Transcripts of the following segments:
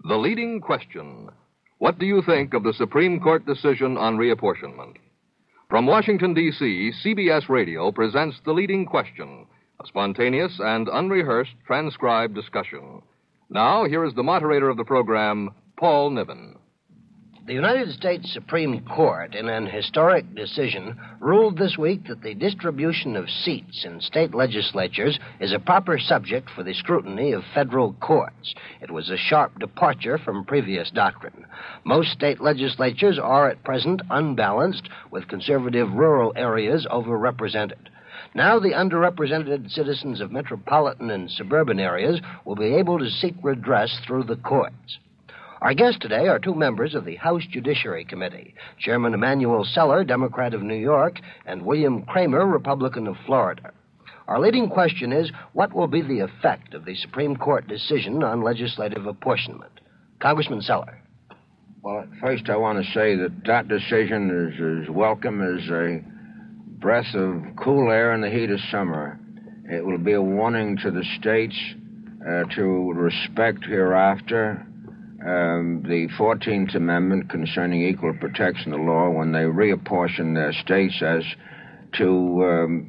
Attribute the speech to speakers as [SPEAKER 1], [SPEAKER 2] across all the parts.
[SPEAKER 1] The leading question. What do you think of the Supreme Court decision on reapportionment? From Washington, D.C., CBS Radio presents The Leading Question, a spontaneous and unrehearsed transcribed discussion. Now, here is the moderator of the program, Paul Niven.
[SPEAKER 2] The United States Supreme Court, in an historic decision, ruled this week that the distribution of seats in state legislatures is a proper subject for the scrutiny of federal courts. It was a sharp departure from previous doctrine. Most state legislatures are at present unbalanced, with conservative rural areas overrepresented. Now the underrepresented citizens of metropolitan and suburban areas will be able to seek redress through the courts. Our guests today are two members of the House Judiciary Committee, Chairman Emanuel Celler, Democrat of New York, and William Kramer, Republican of Florida. Our leading question is, what will be the effect of the Supreme Court decision on legislative apportionment? Congressman Celler.
[SPEAKER 3] Well, at first I want to say that decision is as welcome as a breath of cool air in the heat of summer. It will be a warning to the states to respect hereafter the 14th Amendment concerning equal protection of law when they reapportion their states as to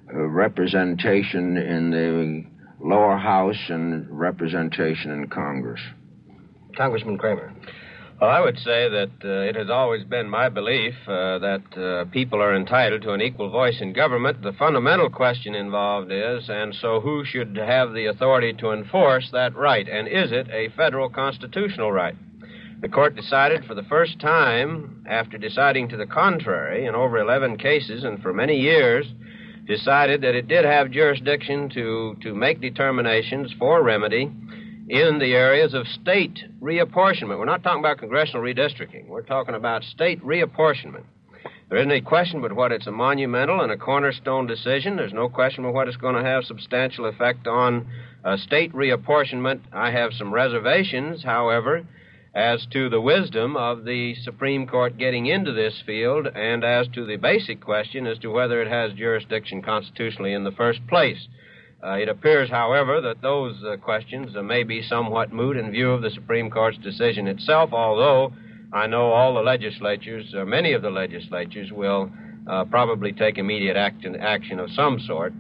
[SPEAKER 3] representation in the lower house and representation in Congress.
[SPEAKER 2] Congressman Kramer.
[SPEAKER 4] Well, I would say that it has always been my belief that people are entitled to an equal voice in government. The fundamental question involved is, and so who should have the authority to enforce that right? And is it a federal constitutional right? The court decided for the first time, after deciding to the contrary in over 11 cases and for many years, decided that it did have jurisdiction to make determinations for remedy in the areas of state reapportionment. We're not talking about congressional redistricting. We're talking about state reapportionment. There isn't any question but what it's a monumental and a cornerstone decision. There's no question but what it's going to have substantial effect on state reapportionment. I have some reservations, however, as to the wisdom of the Supreme Court getting into this field and as to the basic question as to whether it has jurisdiction constitutionally in the first place. It appears, however, that those questions may be somewhat moot in view of the Supreme Court's decision itself, although I know all the legislatures, many of the legislatures, will probably take immediate action of some sort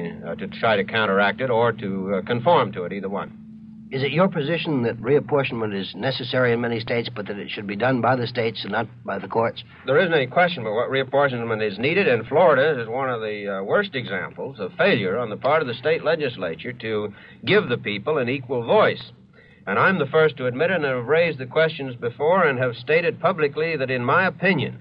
[SPEAKER 4] to try to counteract it or to conform to it, either one.
[SPEAKER 2] Is it your position that reapportionment is necessary in many states, but that it should be done by the states and not by the courts?
[SPEAKER 4] There isn't any question but what reapportionment is needed, and Florida is one of the worst examples of failure on the part of the state legislature to give the people an equal voice. And I'm the first to admit it, and have raised the questions before and have stated publicly that in my opinion,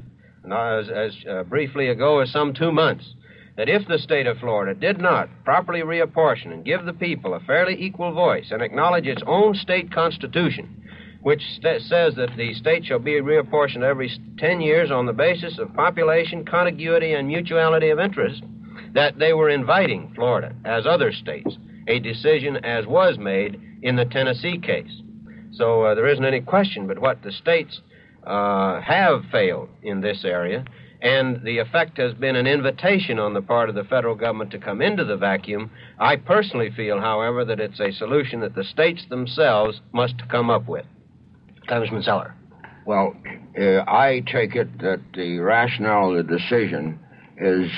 [SPEAKER 4] as briefly ago as some 2 months, that if the state of Florida did not properly reapportion and give the people a fairly equal voice and acknowledge its own state constitution, which says that the state shall be reapportioned every 10 years on the basis of population, contiguity, and mutuality of interest, that they were inviting Florida, as other states, a decision as was made in the Tennessee case. So there isn't any question but what the states have failed in this area, and the effect has been an invitation on the part of the federal government to come into the vacuum. I personally feel, however, that it's a solution that the states themselves must come up with.
[SPEAKER 2] Congressman Celler.
[SPEAKER 3] Well, I take it that the rationale of the decision is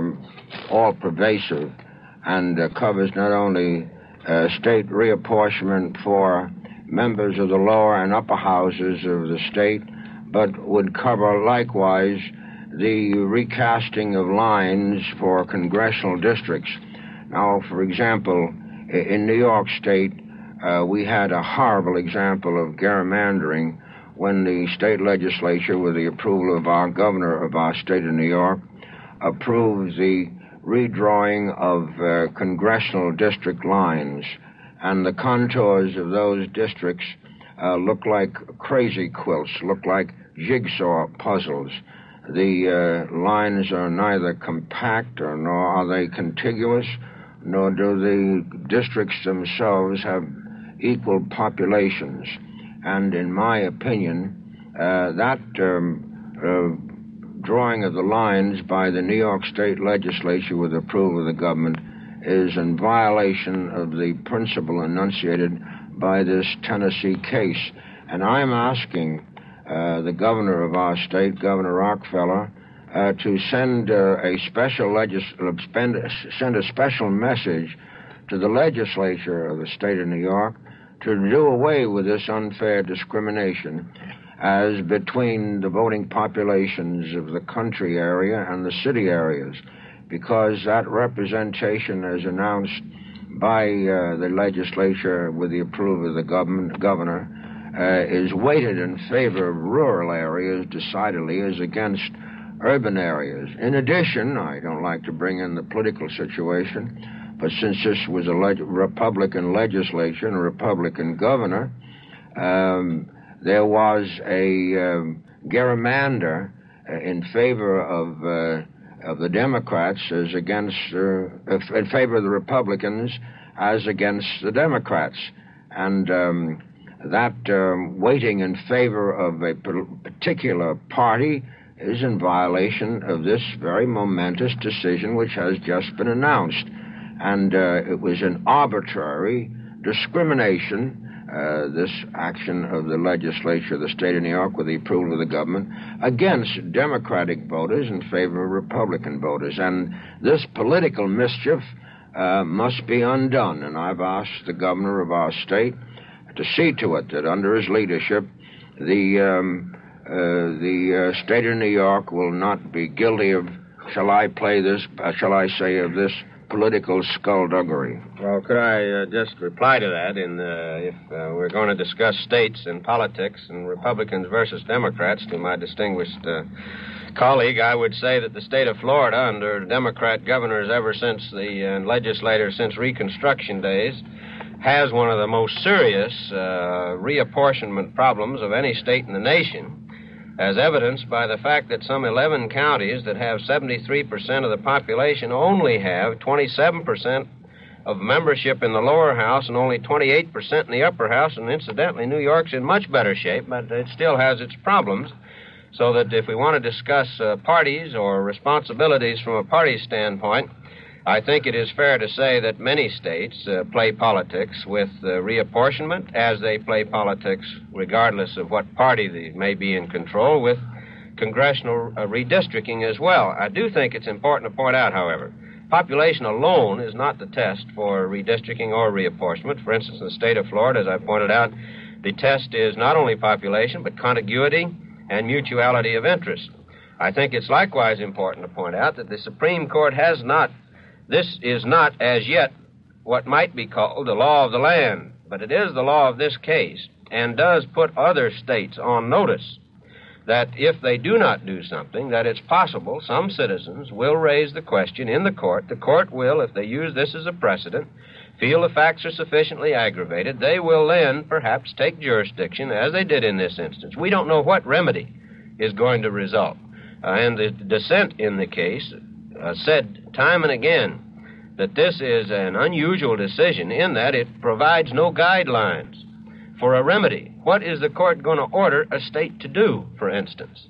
[SPEAKER 3] all-pervasive and covers not only state reapportionment for members of the lower and upper houses of the state, but would cover likewise the recasting of lines for congressional districts. Now, for example, in New York State, we had a horrible example of gerrymandering when the state legislature, with the approval of our governor of our state of New York, approved the redrawing of congressional district lines. And the contours of those districts look like crazy quilts, look like jigsaw puzzles. The lines are neither compact nor are they contiguous, nor do the districts themselves have equal populations. And in my opinion, that drawing of the lines by the New York State legislature with approval of the government is in violation of the principle enunciated by this Tennessee case. And I'm asking the governor of our state, Governor Rockefeller, to send a special message to the legislature of the state of New York to do away with this unfair discrimination as between the voting populations of the country area and the city areas, because that representation, as announced by the legislature with the approval of the governor, is weighted in favor of rural areas decidedly as against urban areas. In addition, I don't like to bring in the political situation, but since this was a Republican legislature and a Republican governor, there was a gerrymander in favor of the Democrats as against, in favor of the Republicans as against the Democrats. And that weighting in favor of a particular party is in violation of this very momentous decision which has just been announced. And it was an arbitrary discrimination, this action of the legislature of the state of New York with the approval of the government, against Democratic voters in favor of Republican voters. And this political mischief must be undone. And I've asked the governor of our state to see to it that under his leadership, the state of New York will not be guilty of, shall I say, of this political skullduggery.
[SPEAKER 4] Well, could I just reply to that? If we're going to discuss states and politics and Republicans versus Democrats, to my distinguished colleague, I would say that the state of Florida, under Democrat governors ever since and legislators since Reconstruction days, has one of the most serious reapportionment problems of any state in the nation, as evidenced by the fact that some 11 counties that have 73% of the population only have 27% of membership in the lower house and only 28% in the upper house. And incidentally, New York's in much better shape, but it still has its problems. So that if we want to discuss parties or responsibilities from a party standpoint, I think it is fair to say that many states play politics with reapportionment, as they play politics, regardless of what party they may be in control, with congressional redistricting as well. I do think it's important to point out, however, population alone is not the test for redistricting or reapportionment. For instance, in the state of Florida, as I pointed out, the test is not only population, but contiguity and mutuality of interest. I think it's likewise important to point out that the Supreme Court has not. This is not, as yet, what might be called the law of the land, but it is the law of this case, and does put other states on notice that if they do not do something, that it's possible some citizens will raise the question in the court. The court will, if they use this as a precedent, feel the facts are sufficiently aggravated, they will then perhaps take jurisdiction, as they did in this instance. We don't know what remedy is going to result. And the dissent in the case said time and again that this is an unusual decision in that it provides no guidelines for a remedy. What is the court going to order a state to do, for instance?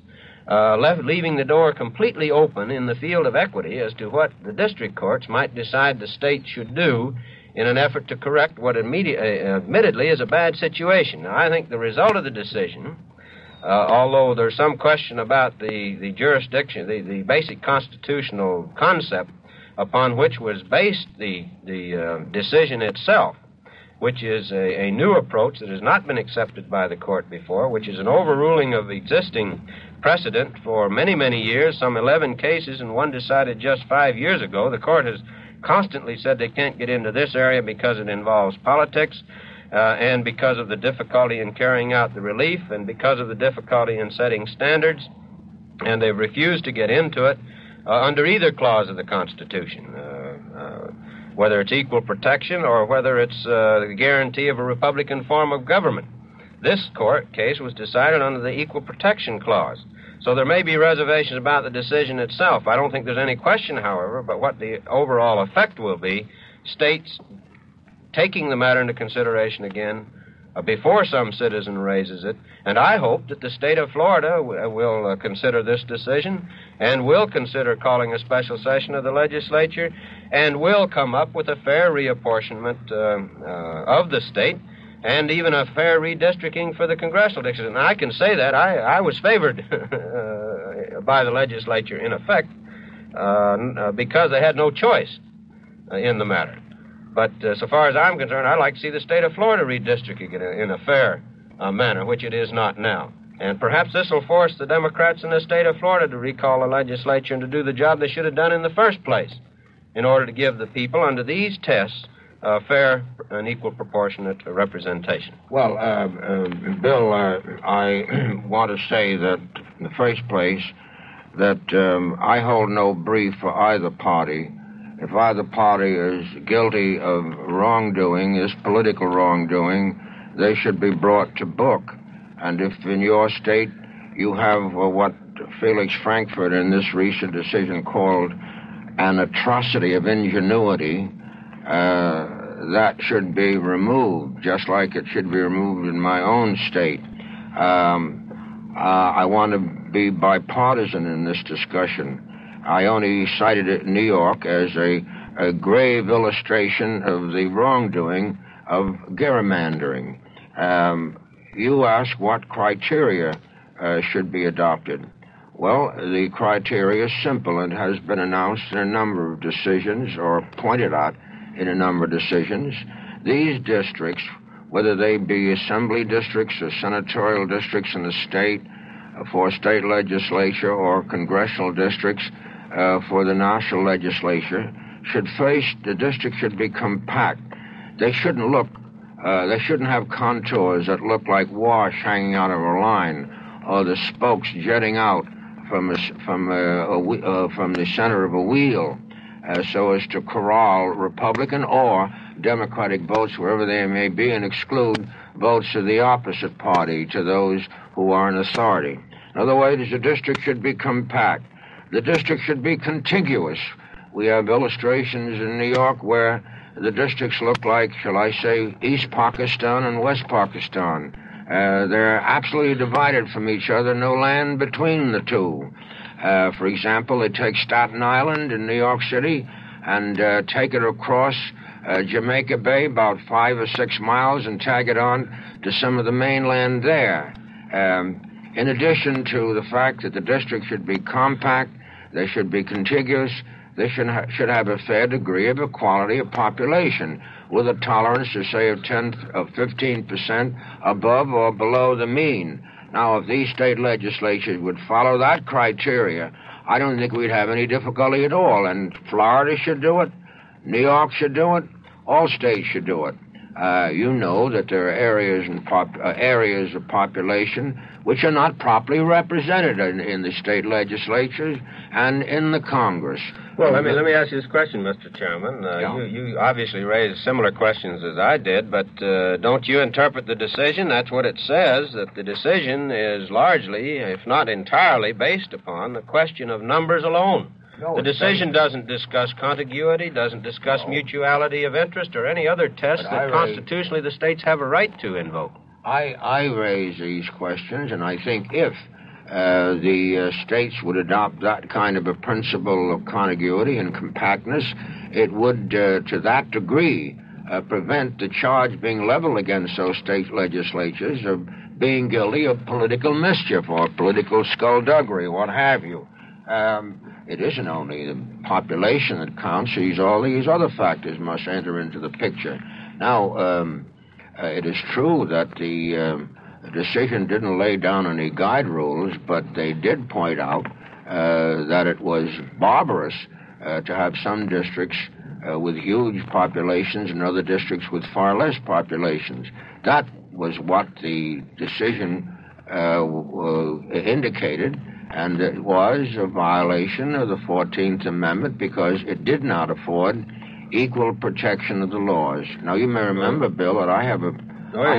[SPEAKER 4] Leaving the door completely open in the field of equity as to what the district courts might decide the state should do in an effort to correct what admittedly is a bad situation. Now, I think the result of the decision, although there's some question about the jurisdiction, the basic constitutional concept upon which was based the decision itself, which is a new approach that has not been accepted by the court before, which is an overruling of existing precedent for many, many years, some 11 cases, and one decided just 5 years ago. The court has constantly said they can't get into this area because it involves politics, and because of the difficulty in carrying out the relief, and because of the difficulty in setting standards, and they've refused to get into it under either clause of the Constitution, whether it's equal protection or whether it's the guarantee of a Republican form of government. This court case was decided under the Equal Protection Clause. So there may be reservations about the decision itself. I don't think there's any question, however, but what the overall effect will be, states taking the matter into consideration again before some citizen raises it. And I hope that the state of Florida will consider this decision and will consider calling a special session of the legislature and will come up with a fair reapportionment of the state and even a fair redistricting for the congressional districts. And I can say that I was favored by the legislature, in effect, because they had no choice in the matter. But so far as I'm concerned, I'd like to see the state of Florida redistricting in a fair manner, which it is not now. And perhaps this will force the Democrats in the state of Florida to recall the legislature and to do the job they should have done in the first place in order to give the people under these tests fair and equal proportionate representation.
[SPEAKER 3] Well, Bill, I want to say that, in the first place, that I hold no brief for either party. If either party is guilty of wrongdoing, this political wrongdoing, they should be brought to book. And if in your state you have what Felix Frankfurt in this recent decision called an atrocity of ingenuity, that should be removed, just like it should be removed in my own state. I want to be bipartisan in this discussion. I only cited it in New York as a grave illustration of the wrongdoing of gerrymandering. You ask what criteria should be adopted. Well, the criteria is simple and has been announced in a number of decisions or pointed out in a number of decisions. These districts, whether they be assembly districts or senatorial districts in the state for state legislature or congressional districts for the national legislature, the district should be compact. They shouldn't have contours that look like wash hanging out of a line or the spokes jetting out from the center of a wheel so as to corral Republican or Democratic votes wherever they may be and exclude votes of the opposite party to those who are in authority. In other words, the district should be compact. The district should be contiguous. We have illustrations in New York where the districts look like, shall I say, East Pakistan and West Pakistan. They're absolutely divided from each other, no land between the two. For example, they take Staten Island in New York City and take it across Jamaica Bay about 5 or 6 miles and tag it on to some of the mainland there. In addition to the fact that the district should be compact, they should be contiguous, they should have a fair degree of equality of population with a tolerance, to say, of 15% above or below the mean. Now, if these state legislatures would follow that criteria, I don't think we'd have any difficulty at all. And Florida should do it. New York should do it. All states should do it. You know that there are areas of population which are not properly represented in the state legislatures and in the Congress.
[SPEAKER 4] Well, let me ask you this question, Mr. Chairman. You obviously raised similar questions as I did, but don't you interpret the decision? That's what it says, that the decision is largely, if not entirely, based upon the question of numbers alone. The decision doesn't discuss contiguity, doesn't discuss mutuality of interest, or any other test that constitutionally the states have a right to invoke.
[SPEAKER 3] I raise these questions, and I think if the states would adopt that kind of a principle of contiguity and compactness, it would, to that degree, prevent the charge being leveled against those state legislatures of being guilty of political mischief or political skullduggery, what have you. It isn't only the population that counts. All these other factors must enter into the picture. Now, it is true that the decision didn't lay down any guide rules, but they did point out that it was barbarous to have some districts with huge populations and other districts with far less populations. That was what the decision indicated, and it was a violation of the 14th Amendment because it did not afford equal protection of the laws. Now, you may remember, Bill, that I have a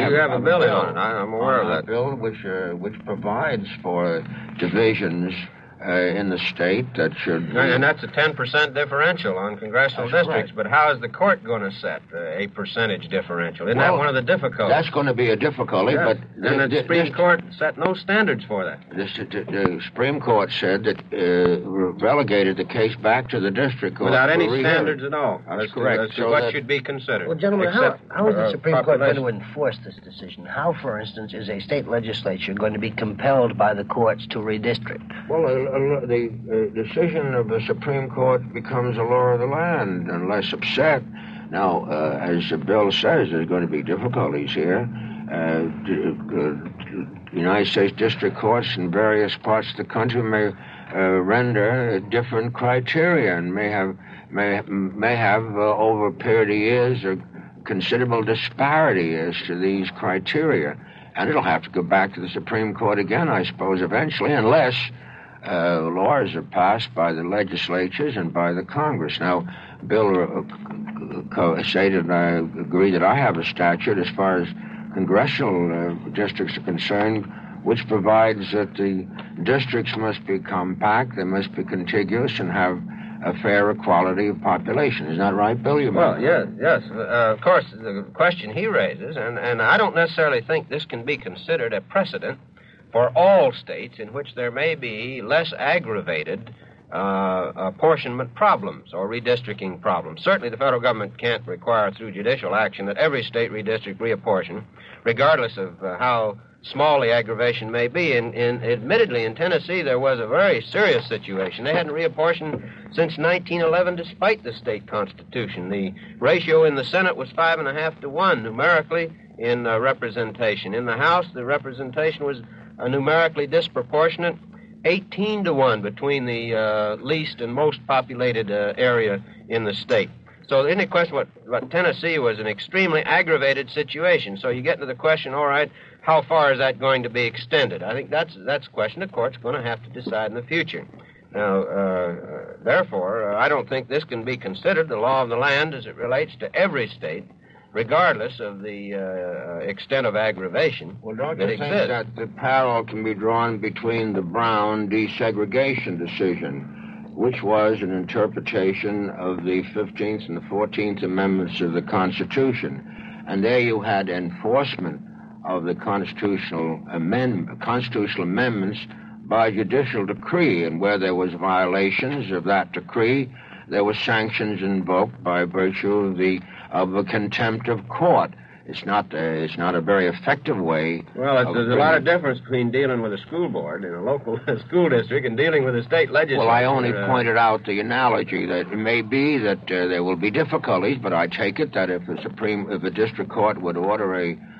[SPEAKER 4] bill on it. I'm aware of that
[SPEAKER 3] bill which provides for divisions in the state that should...
[SPEAKER 4] And that's a 10% differential on congressional districts.
[SPEAKER 3] Right.
[SPEAKER 4] But how is the court going to set a percentage differential? Isn't that one of the difficulties?
[SPEAKER 3] That's going to be a difficulty,
[SPEAKER 4] yes.
[SPEAKER 3] but...
[SPEAKER 4] And the Supreme Court set no standards for that.
[SPEAKER 3] The Supreme Court said that relegated the case back to the district court.
[SPEAKER 4] Without any standards at all.
[SPEAKER 3] That's correct.
[SPEAKER 4] As to what should be considered.
[SPEAKER 2] Well, gentlemen, how is the Supreme Court going to enforce this decision? How, for instance, is a state legislature going to be compelled by the courts to redistrict?
[SPEAKER 3] Well, the decision of the Supreme Court becomes a law of the land unless upset. Now, as the bill says, there's going to be difficulties here. United States district courts in various parts of the country may render different criteria and may have over a period of years a considerable disparity as to these criteria. And it'll have to go back to the Supreme Court again, I suppose, eventually, unless laws are passed by the legislatures and by the Congress. Now, Bill stated, and I agree that I have a statute as far as congressional districts are concerned, which provides that the districts must be compact, they must be contiguous, and have a fair equality of population. Isn't that right, Bill?
[SPEAKER 4] Well, yes. Of course, the question he raises, and I don't necessarily think this can be considered a precedent for all states in which there may be less aggravated apportionment problems or redistricting problems. Certainly the federal government can't require through judicial action that every state redistrict reapportion, regardless of how small the aggravation may be. Admittedly, in Tennessee, there was a very serious situation. They hadn't reapportioned since 1911 despite the state constitution. The ratio in the Senate was 5.5 to 1 numerically in representation. In the House, the representation was numerically disproportionate, 18 to 1 between the least and most populated area in the state. So the only question, what Tennessee was an extremely aggravated situation. So you get into the question, all right, how far is that going to be extended? I think that's a question the court's going to have to decide in the future. Now, therefore, I don't think this can be considered the law of the land as it relates to every state, regardless of the extent of aggravation.
[SPEAKER 3] Well, don't you think that the parallel can be drawn between the Brown desegregation decision, which was an interpretation of the 15th and the 14th Amendments of the Constitution, and there you had enforcement of the constitutional amendments by judicial decree, and where there was violations of that decree, there were sanctions invoked by virtue of a contempt of court. It's not a very effective way.
[SPEAKER 4] Well, there's a lot of difference between dealing with a school board in a local school district and dealing with a state legislature.
[SPEAKER 3] Well, I only pointed out the analogy that it may be that there will be difficulties, but I take it that if a district court would order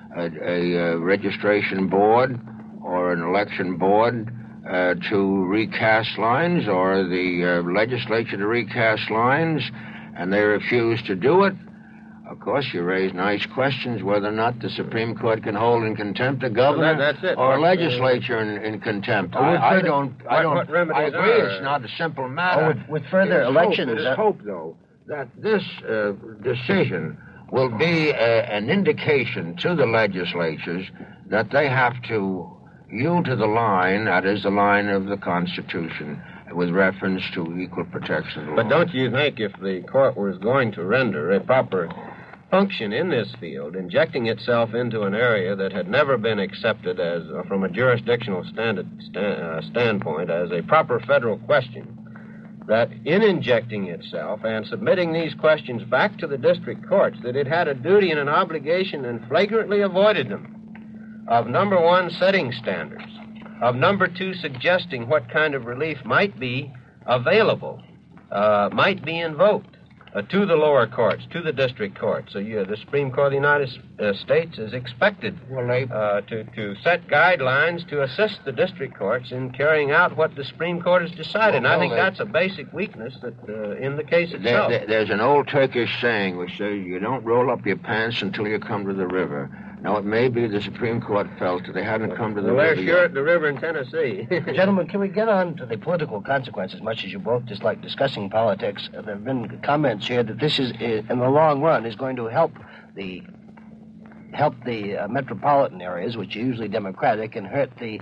[SPEAKER 3] a registration board or an election board to recast lines, or the legislature to recast lines, and they refuse to do it, of course, you raise nice questions whether or not the Supreme Court can hold in contempt a governor or a legislature in contempt. I agree it's not a simple matter.
[SPEAKER 2] With further elections...
[SPEAKER 3] It is hope, though, that this decision will be an indication to the legislatures that they have to yield to the line, that is the line of the Constitution, with reference to equal protection.
[SPEAKER 4] But don't you think if the court was going to render a proper function in this field, injecting itself into an area that had never been accepted as, from a jurisdictional standpoint, as a proper federal question, that in injecting itself and submitting these questions back to the district courts, that it had a duty and an obligation and flagrantly avoided them of, number one, setting standards, of number two, suggesting what kind of relief might be available, might be invoked to the lower courts, to the district courts. So the Supreme Court of the United States is expected to set guidelines to assist the district courts in carrying out what the Supreme Court has decided. And I think that's a basic weakness that in the case itself.
[SPEAKER 3] There's an old Turkish saying which says, you don't roll up your pants until you come to the river. Now, it may be the Supreme Court felt that they hadn't come to the river.
[SPEAKER 4] They're sure at the river in Tennessee.
[SPEAKER 2] Gentlemen, can we get on to the political consequences, much as you both dislike discussing politics? There have been comments here that this is, in the long run, is going to help the help the metropolitan areas, which are usually Democratic, and hurt the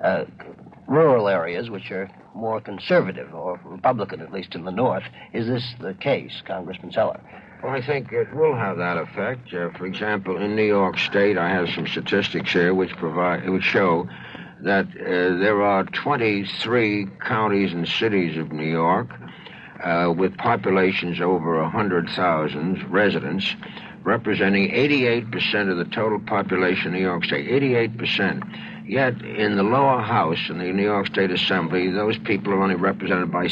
[SPEAKER 2] rural areas, which are more conservative or Republican, at least in the North. Is this the case, Congressman Seller?
[SPEAKER 3] Well, I think it will have that effect. For example, in New York State, I have some statistics here which show that there are 23 counties and cities of New York with populations over 100,000 residents, representing 88% of the total population of New York State. 88%. Yet, in the lower house in the New York State Assembly, those people are only represented by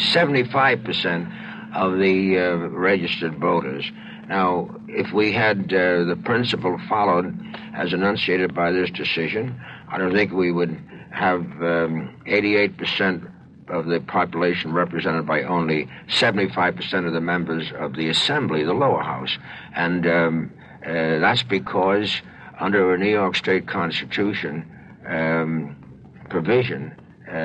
[SPEAKER 3] 75% of the registered voters. Now, if we had the principle followed as enunciated by this decision, I don't think we would have 88% of the population represented by only 75% of the members of the Assembly, the lower house. And that's because under a New York State Constitution provision,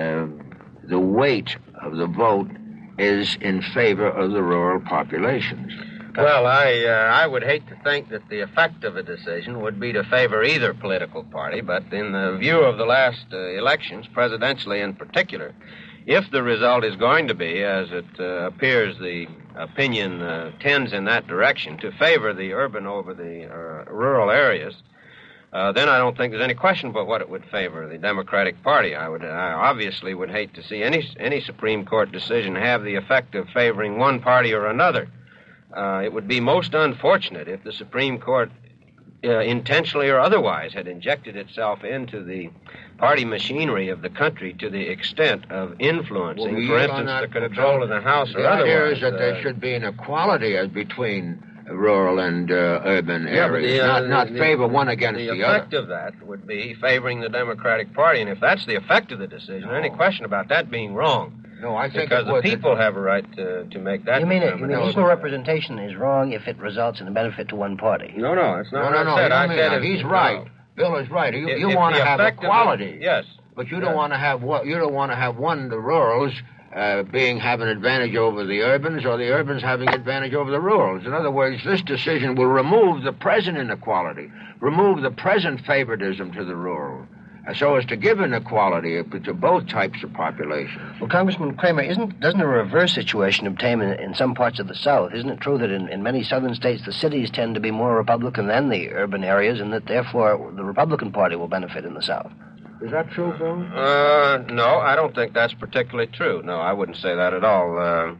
[SPEAKER 3] the weight of the vote is in favor of the rural populations.
[SPEAKER 4] Well, I would hate to think that the effect of a decision would be to favor either political party, but in the view of the last elections, presidentially in particular, if the result is going to be, as it appears the opinion tends in that direction, to favor the urban over the rural areas, then I don't think there's any question about what it would favor, the Democratic Party. I obviously would hate to see any Supreme Court decision have the effect of favoring one party or another. It would be most unfortunate if the Supreme Court, intentionally or otherwise, had injected itself into the party machinery of the country to the extent of influencing, for instance, the control of the House or otherwise.
[SPEAKER 3] The idea is that there should be an equality between rural and urban areas, not favor one against the other.
[SPEAKER 4] The effect of that would be favoring the Democratic Party, and if that's the effect of the decision, any question about that being wrong.
[SPEAKER 3] No, I think
[SPEAKER 4] because the people have a right to make that.
[SPEAKER 2] You mean equal representation is wrong if it results in a benefit to one party?
[SPEAKER 4] No, that's not what I said. I said
[SPEAKER 3] he's right. Bill is right. You want to have equality.
[SPEAKER 4] Yes.
[SPEAKER 3] But you don't want to have you don't want to have the rurals have an advantage over the urbans, or the urbans having advantage over the rurals. In other words, this decision will remove the present inequality, remove the present favoritism to the rural, so as to give an equality to both types of populations.
[SPEAKER 2] Well, Congressman Kramer, doesn't a reverse situation obtain in some parts of the South? Isn't it true that in many southern states the cities tend to be more Republican than the urban areas, and that therefore the Republican Party will benefit in the South?
[SPEAKER 3] Is that true, Bill?
[SPEAKER 4] No, I don't think that's particularly true. No, I wouldn't say that at all.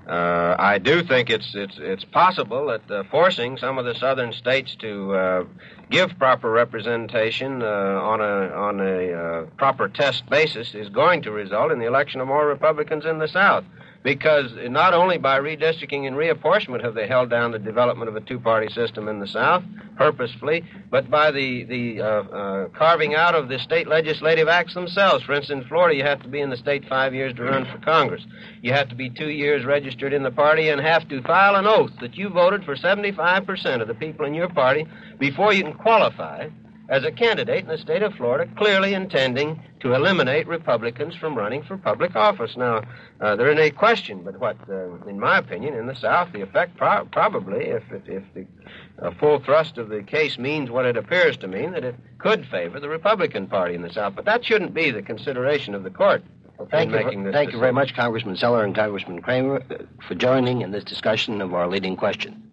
[SPEAKER 4] I do think it's possible that forcing some of the southern states to give proper representation on a proper test basis is going to result in the election of more Republicans in the South. Because not only by redistricting and reapportionment have they held down the development of a two-party system in the South, purposefully, but by the carving out of the state legislative acts themselves. For instance, in Florida, you have to be in the state 5 years to run for Congress. You have to be 2 years registered in the party and have to file an oath that you voted for 75% of the people in your party before you can qualify as a candidate in the state of Florida, clearly intending to eliminate Republicans from running for public office. Now, there isn't any question, but what, in my opinion, in the South, the effect probably, if the full thrust of the case means what it appears to mean, that it could favor the Republican Party in the South. But that shouldn't be the consideration of the court.
[SPEAKER 2] Well, thank you very much, Congressman Seller and Congressman Kramer, for joining in this discussion of our leading question.